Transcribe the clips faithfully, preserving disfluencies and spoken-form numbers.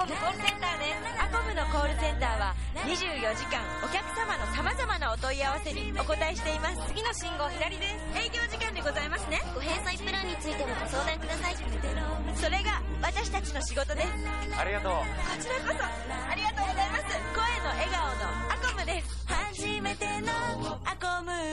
コムコールセンターです。アコムのコールセンターはにじゅうよじかんお客様の様々なお問い合わせにお答えしています。次の信号左です。営業時間でございますね。 ご返済プランについてもご相談ください。 それが私たちの仕事です。 ありがとう。 こちらこそありがとうございます。声の笑顔のアコムです。初めてのアコム。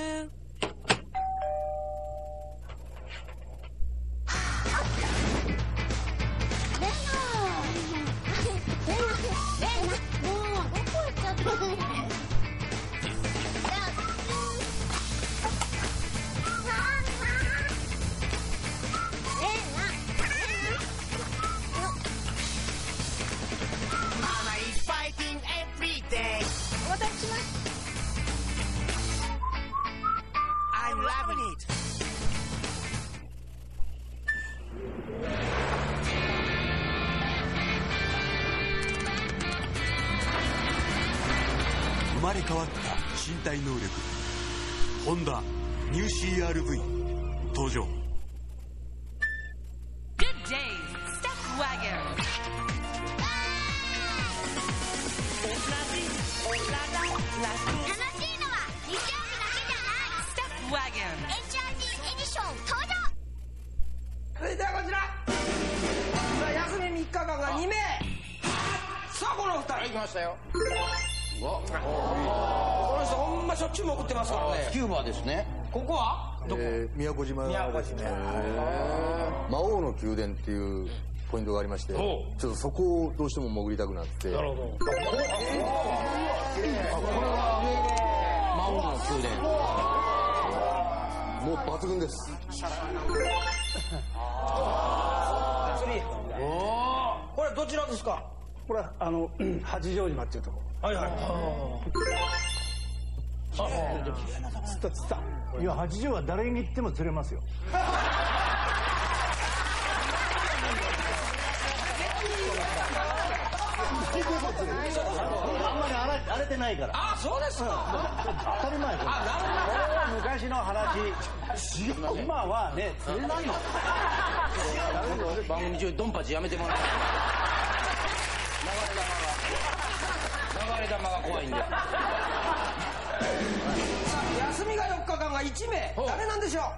生まれ変わった身体能力ホンダニュー シーアールブイ 登場。 Good day, Step Wagon。 楽しいのは日曜日だけじゃない。 Step Wagon。 エイチアールティー エディション登場。 続いてはこちら。さあ休みみっかかんがにめい。さあこのふたり。 はい、来ましたよ。 この人ほんましょっちゅうも送ってますからね。 キューバですね。 ここはどこ？ えー宮古島宮古島。 魔王の宮殿っていうポイントがありまして、ちょっとそこをどうしても潜りたくなって。 なるほど。 これは魔王の宮殿。 もう抜群です。 これどちらですか？ これはあの八丈島っていうところ。 はいはい。 つったつった。いや八丈は誰に行っても釣れますよ。あんまり荒れ荒れてないから。 あ、そうですか。 当たり前です。 あ、なるほど。 昔の話。今はね釣れないの。 番組中ドンパチやめてもらって。流れ玉が怖いんで。 休みがよっかかんがいちめい。誰なんでしょう？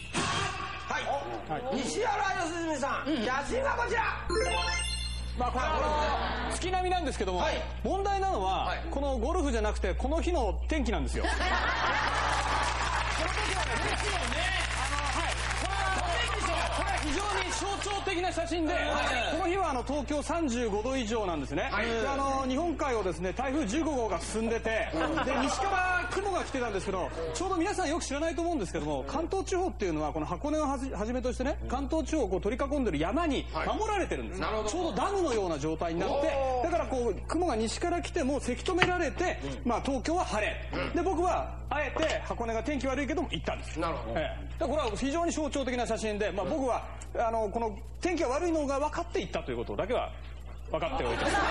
はい。西原良純さん。写真はこちら。 まあこれはあの月並みなんですけども、問題なのはこのゴルフじゃなくてこの日の天気なんですよ。この時はね、これは非常に象徴的な写真で、この日はあの東京さんじゅうごど以上なんですね。であの日本海をですね台風じゅうごごうが進んでて、で西から雲が来てたんですけど、ちょうど皆さんよく知らないと思うんですけども、関東地方っていうのはこの箱根をはじはじめとしてね、関東地方をこう取り囲んでる山に守られてるんです。ちょうどダムのような状態になって、だからこう雲が西から来てもせき止められて、まあ東京は晴れ。で僕はあえて箱根が天気悪いけども行ったんです。なるほど。ええ、これは非常に象徴的な写真で、まあ僕はあのこの天気が悪いのが分かっていったということだけは分かっておいてます。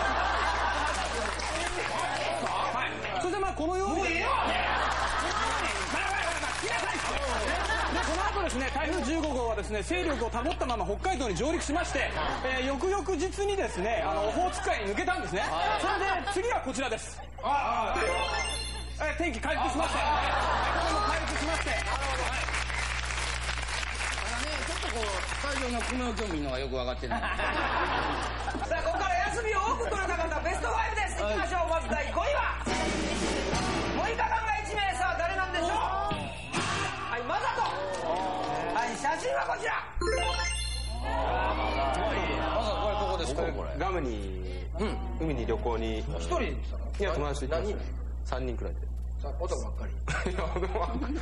はい。そしてまあこのようにもういいよ。でこの後ですね台風じゅうごごうはですね勢力を保ったまま北海道に上陸しまして、えー、翌々日にですねあのオホーツク海に抜けたんですね。それで次はこちらです。ああ、えー、天気回復しまして、これも回復しまして。 ちょっとこうスタジオの雲興味のがよく分かってない。 さあここから休みを多く取れた方ベストファイブです。いきましょう。まずだいごいはもういっかかんがいちめい。さあ誰なんでしょう？はい、マサト。はい、写真はこちら。 まさこれどこですか？これガムに海に旅行に一人でしたか？ いや友達と行きました。さんにんくらいで。 さあ男ばっかり。 男ばっかり。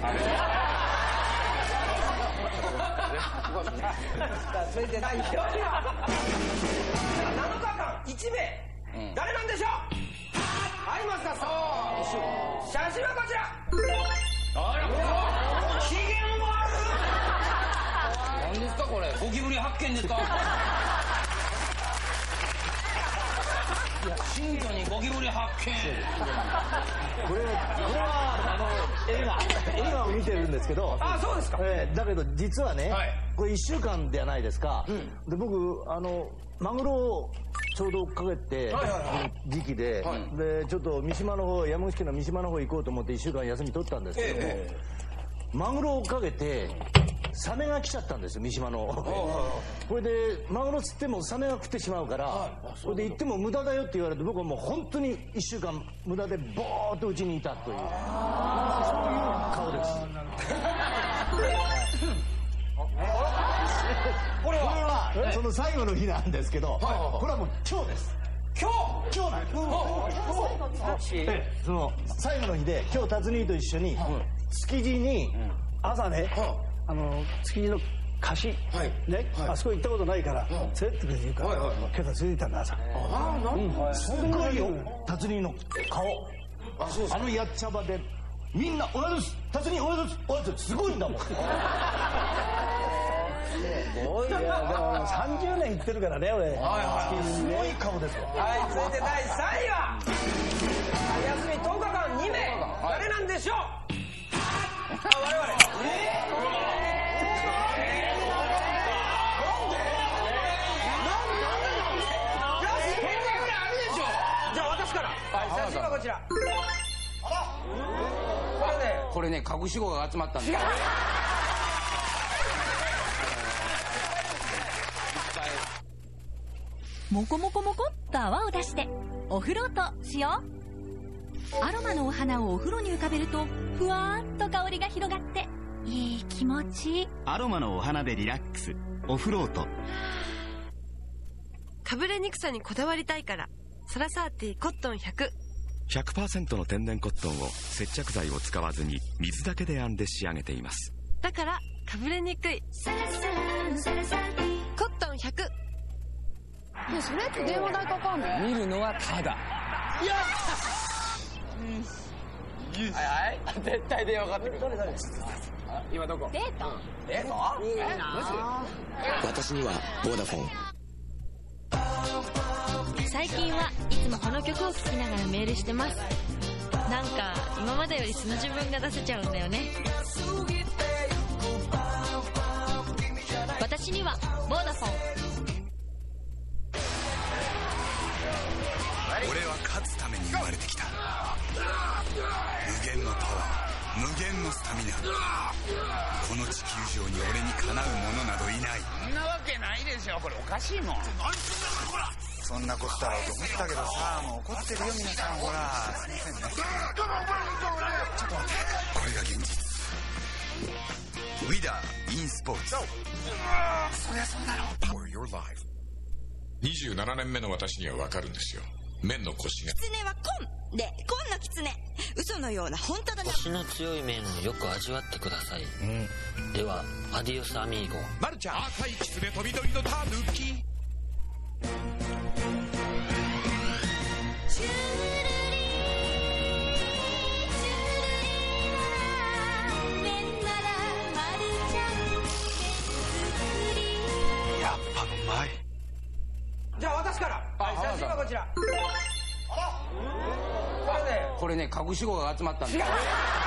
続いてだいよんいはなのかかんいちめい。誰なんでしょう？はい、増田さん。写真はこちら。あら、機嫌悪い。 何ですかこれ？ゴキブリ発見ですか？いや、新居にゴキブリ発見。 これこれはあの映画映画を見てるんですけど。 あ、そうですか。 えー、だけど実はね、はい、これいっしゅうかんではないですか。うん、で僕あのマグロをちょうど追っかけて時期で、でちょっと三島の方、山口県の三島の方行こうと思っていっしゅうかん休み取ったんですけども、マグロを追っかけてサメが来ちゃったんですよ、三島の。これでマグロ釣ってもサメが食ってしまうから、これで行っても無駄だよって言われて、僕はもう本当にいっしゅうかん無駄でボーっとうちにいたという、そういう顔です。これはその最後の日なんですけど、これはもう今日です。今日今日なんです。その最後の日で今日達兄と一緒に築地に朝ね、あの築地の貸しね、あそこ行ったことないから連れてってくれ言うから、今朝連れて行ったんだ朝。すごいよ達兄の顔、あのやっちゃ場でみんな「おはようです達兄おはようですおはようです」すごいんだもん。すごいね。でもさんじゅうねん行ってるからね俺。はいはい。すごい顔ですよ。 はい、続いてだいさんいは休みとおかかんにめい、誰なんでしょう。あ、我々。じゃあ私から。はい、写真はこちら。これね、 これね、隠し子が集まったんだ。 モコモコモコっと泡を出してお風呂としよう。アロマのお花をお風呂に浮かべるとふわーっと香りが広がっていい気持ちいい。 アロマのお花でリラックス、オフロート。 かぶれにくさにこだわりたいからサラサーティコットンひゃく。 ひゃくパーセント の天然コットンを接着剤を使わずに水だけで編んで仕上げています。 だからかぶれにくいサラサラサラサーティコットンひゃく。 え、それって電話代かかんの？ 見るのはただ。 いやはいはい、絶対電話かかってくる。 誰誰今どこ？ データ？ データ？ いいな。 私にはボーダフォン。 最近はいつもこの曲を聴きながらメールしてます。なんか今までより素の自分が出せちゃうんだよね。私にはボーダフォン。 俺は勝つために生まれてきた。無限のパワー、無限のスタミナ。この地球上に俺にかなうものなどいない。 そんなわけないでしょ、これおかしいもん。 何すんだこら。そんなことだろうと思ったけどさ、もう怒ってるよ皆さん。ほらすいませんね。ちょっと待って、これが現実。ウィダーインスポーツ。そりゃそうだろう。 Power your life。 にじゅうななねんめの私にはわかるんですよ。面の腰が。 狐はコンで、コンの狐。嘘のような本当だな。 腰の強い面をよく味わってください。うん、ではアディオスアミーゴ。 マルちゃん、赤い狐と緑のタヌキ。 やっぱうまい。 じゃあ私から。はい、写真はこちら。これね、 これね、隠し子が集まったんだ。いっぱい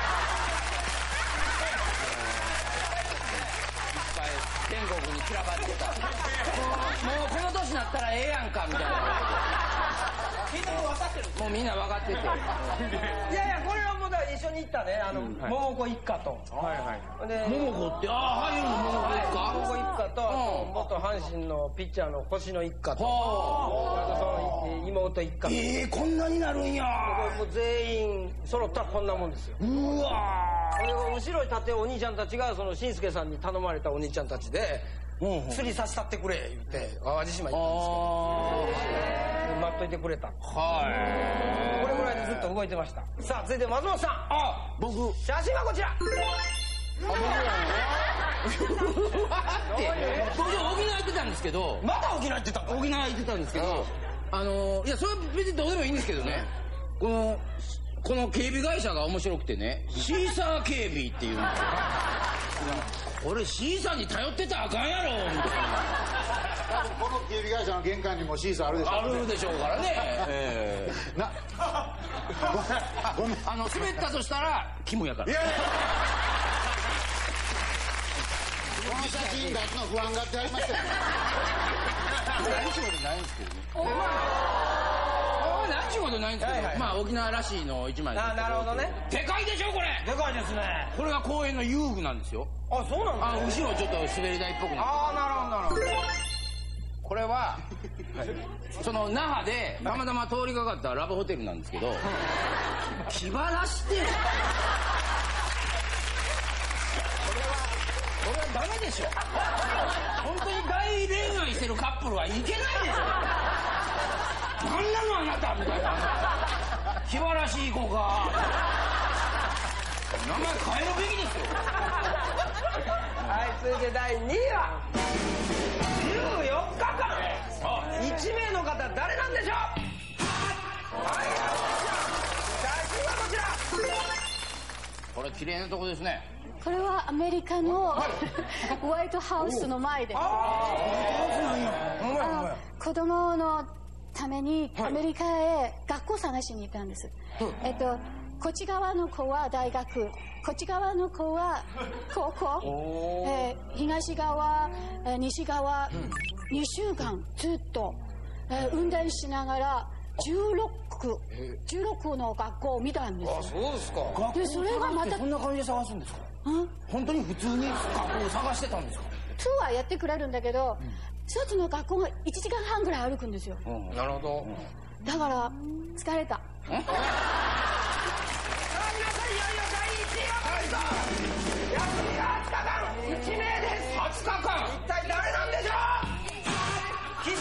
天国に散らばってた。もうこの年になったらええやんかみたいな。みんなもう分かってる。もうみんな分かってて。いやいや、これはもうだから一緒に行ったね、あの、桃子一家と。はいはい。で、 桃子って、ああ、俳優の桃子一家。 桃子一家と、元阪神のピッチャーの星野一家と。その妹一家と。 ええ、こんなになるんや。 もう全員揃ったらこんなもんですよ。 うわー。後ろに立ってお兄ちゃんたちが、そのしんすけさんに頼まれたお兄ちゃんたちで、釣りさせたってくれ言って淡路島行ったんですけど、待っといてくれた。はい。これぐらいでずっと動いてました。さあ続いて松本さん。 あ、僕。 写真はこちら。あ、 僕らのね。僕沖縄行ってたんですけど。 また沖縄行ってたの？ 沖縄行ってたんですけど、あのいやそれは別にどうでもいいんですけどね。このこの警備会社が面白くてね、シーサー警備っていうんですよ。俺シーサーに頼ってたらあかんやろみたいな。 この警備会社の玄関にもシーサーあるでしょう、ね、 あるでしょうからね。えー、なごめん、あの滑ったとしたらキムやから。いやいやこの写真出すの不安がってありましたよ。 何仕事ないんですけどね。何仕事ないんですけど、まあ沖縄らしいの一枚です。 あ、なるほどね。 でかいでしょこれ。 でかいですね。 これが公園の遊具なんですよ。 あ、そうなんですか。 あ、後ろちょっと滑り台っぽくなって。 ああ、なるほどなるほど。 これはその那覇でたまたま通りかかったラブホテルなんですけど、気晴らしてこれはこれはダメでしょ。本当に大恋愛してるカップルはいけないでしょ。何なのあなたみたいな。気晴らしい子が名前変えるべきですよ。 はい、続いてだいにいはじゅうよっかかんいちめいの方誰なんでしょう。はい、写真はこちら。 これ綺麗なとこですね。 これはアメリカのホワイトハウスの前で、あの子供のためにアメリカへ学校探しに行ったんです。えっとこっち側の子は大学、こっち側の子は高校、えー、東側、えー、西側、うん、にしゅうかんずっと、えー、運転しながらじゅうろく、じゅうろくの学校を見たんですよ。 あ、そうですか。 でそれがまたこんな感じで探すんですか。本当に普通に学校を探してたんですか。 ツアーやってくれるんだけど、一つの学校がいちじかんはんぐらい歩くんですよ。 うん、なるほど。 だから疲れた。 いちめいです。はつかかん一体誰なんでしょう。きしめ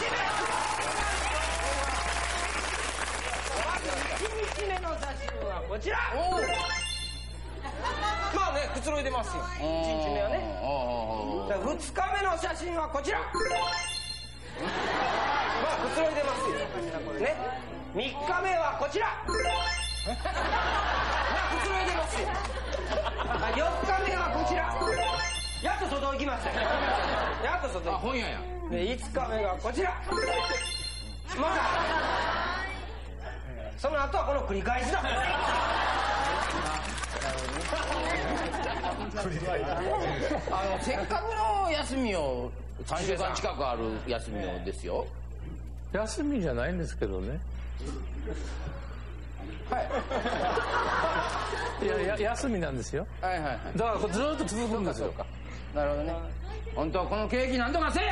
いちにちめの写真はこちら。まあね、くつろいでますよ。いちにちめはね。ふつかめの写真はこちら。まあくつろいでますよね。みっかめはこちら。まあくつろいでますよ。よっかめはこちら。やっと外行きましたよ。やっと外行きました。 あ、本屋や。 でいつかめがこちら。またその後はこの繰り返しだ。 あのせっかくの休みをさんしゅうかん近くある休みをですよ。 休みじゃないんですけどね。はいいやいや休みなんですよ。 はいはいはい。 だからこれずっと続くんですよ。 なるほどね。本当はこのケーキなんとかせえ。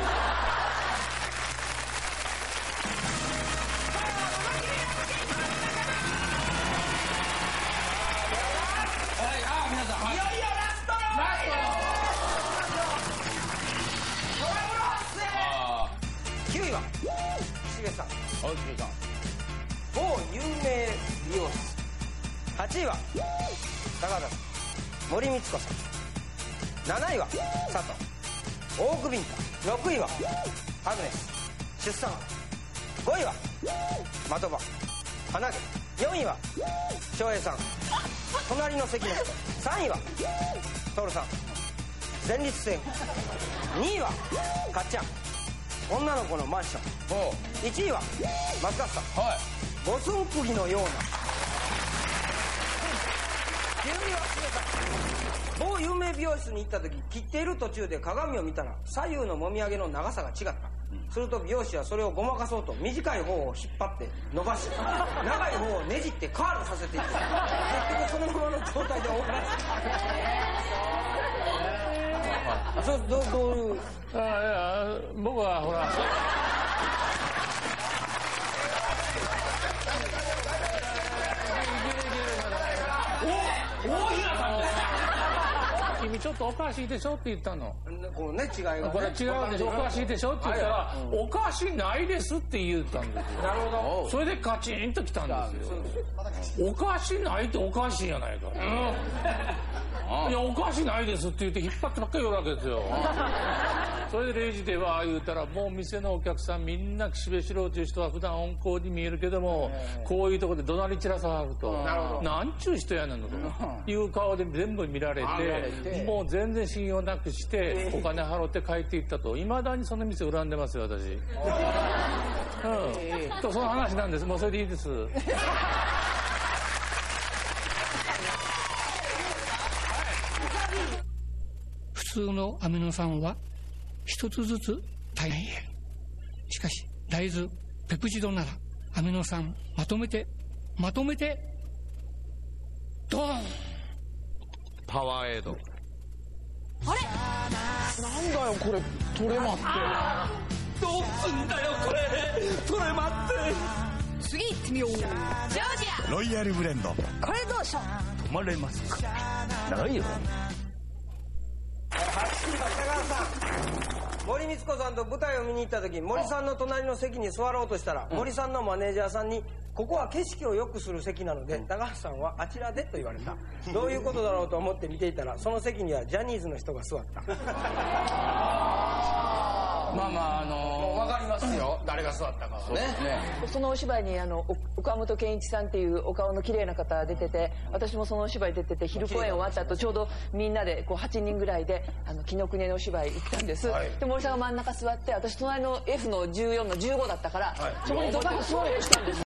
きゅういは岸部さん。 はい、岸部さん。 某有名美容室。はちいは高田さん、森光子さん。なないは佐藤、大久ビンタ。ろくいはアグネス、出産。ごいは的場、花毛。よんいは翔平さん、隣の席の人。さんいは徹さん、前立腺。にいはかっちゃん、女の子のマンション。いちいは松勝さん、はい、五寸釘のような。きゅういはしめさん。某有名美容室に行った時、切っている途中で鏡を見たら左右のもみあげの長さが違った。すると美容師はそれをごまかそうと短い方を引っ張って伸ばし、長い方をねじってカールさせていった。結局そのままの状態で終わらせた。そう、どうどういう。 あいや僕はほら大平さんですか。 君ちょっとおかしいでしょって言ったの。 このね違いが、ね、 これ違うでしょ、おかしいでしょって言ったら、はいはい、おかしないですって言ったんですよ。なるほど。それでカチンときたんですよ。おかしないっておかしいやないか、うん、いやおかしないですって言って引っ張ってばっかり言うわけですよ。それでレジでは言うたら、もう店のお客さんみんな岸辺四郎という人は普段温厚に見えるけども、こういうところで怒鳴り散らさはると、なんちゅう人やねんのという顔で全部見られて、もう全然信用なくしてお金払って帰っていったと。いまだにその店恨んでますよ私。うん、とその話なんです。もうそれでいいです。 普通のアミノ酸は一つずつ体内へ、 しかし大豆ペプチドならアミノ酸まとめてまとめてドーン。 パワーエイド。 あれなんだよこれトレマって。 どうすんだよこれトレマって。 次行ってみよう。ジョージア。 ロイヤルブレンド。 これどうでしょう。 止まれますか。 ないよ。高橋さん、森光子さんと舞台を見に行った時、森さんの隣の席に座ろうとしたら、森さんのマネージャーさんにここは景色を良くする席なので、高橋さんはあちらでと言われた。どういうことだろうと思って見ていたら、その席にはジャニーズの人が座った。 まあまああのー、分かりますよ、誰が座ったかはね。 そのお芝居にあの岡本健一さんっていうお顔の綺麗な方出てて、私もそのお芝居出てて、昼公演終わった後ちょうどみんなでこうはちにんぐらいであの紀ノ国屋のお芝居行ったんです、はい、で森さんが真ん中座って、私隣の エフ のじゅうよんのじゅうごだったから、はい、そこにドカンと座ろうとしたんです。